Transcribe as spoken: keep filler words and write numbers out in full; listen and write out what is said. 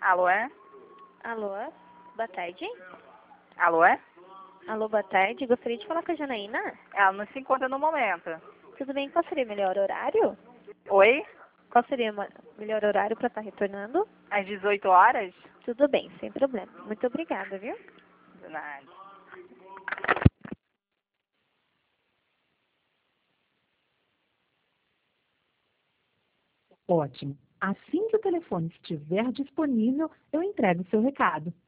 Alô, é? Alô, boa tarde. Alô, é? Alô, boa tarde. Gostaria de falar com a Janaína. Ela não se encontra no momento. Tudo bem? Qual seria o melhor horário? Oi? Qual seria o ma- melhor horário para estar retornando? Às dezoito horas? Tudo bem, sem problema. Muito obrigada, viu? De nada. Ótimo. Assim que o telefone estiver disponível, eu entrego o seu recado.